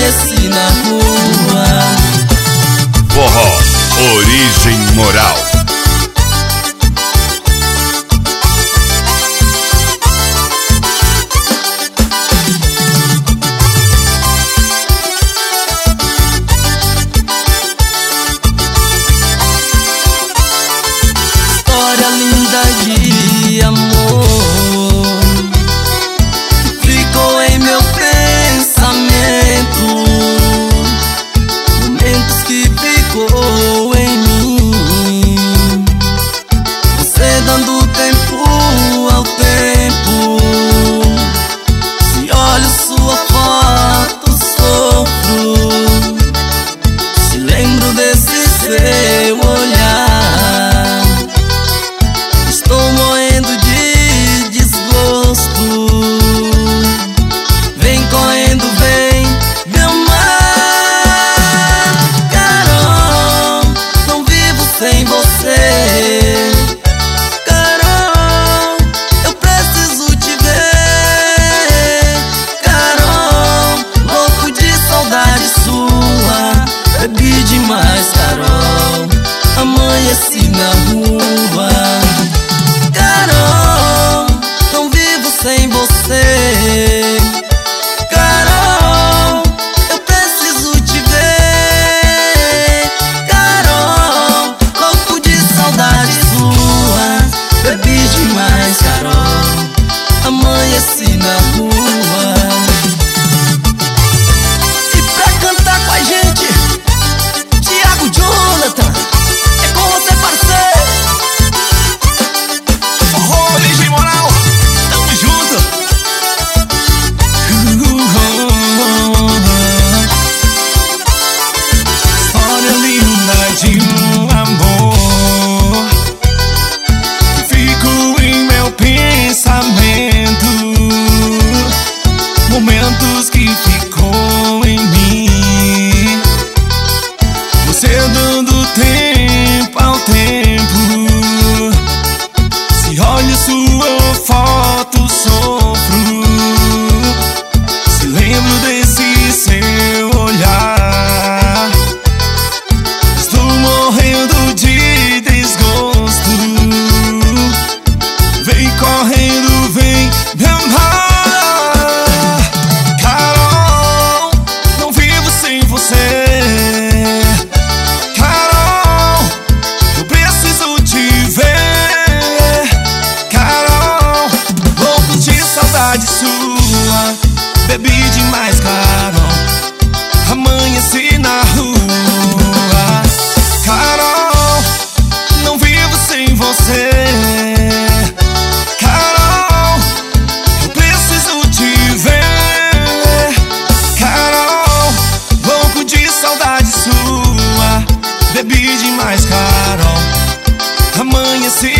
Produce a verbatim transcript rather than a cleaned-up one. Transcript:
amanheci na rua. Forró Origem Moral. História linda de amor ficou em meu pensamento, momentos que ficou em mim, você dando tempo ao tempo. Se olho sua foto sofro, se lembro desse seu olhar, estou morrendo de desgosto. Vem correndo, vem me amar. Carol, não vivo sem você. Carol, eu preciso te ver. Carol, louco de saudade sua. Bebi demais, Carol, amanheci na rua. Carol, não vivo sem você. Carol, eu preciso te ver. Carol, louco de saudade sua. Bebi demais, Carol, amanheci na rua. E pra cantar com a gente, Thiago Jonathan, é com você, parceiro. Forró Origem Moral, tamo junto. História linda de um amor que ficou em meu pensamento, momentos que ficou em mim, você dando tempo ao tempo. Se olho sua foto sofro, se lembro desse seu olhar, estou morrendo de desgosto. Vem correndo, vem me amar. Carol, não vivo sem você. Carol, eu preciso te ver. Carol, louco de saudade sua. Bebi demais, Carol, amanheci na rua. Carol, não vivo sem você. Carol, eu preciso te ver. Carol, louco de saudade sua. Bebi demais, Carol, amanheci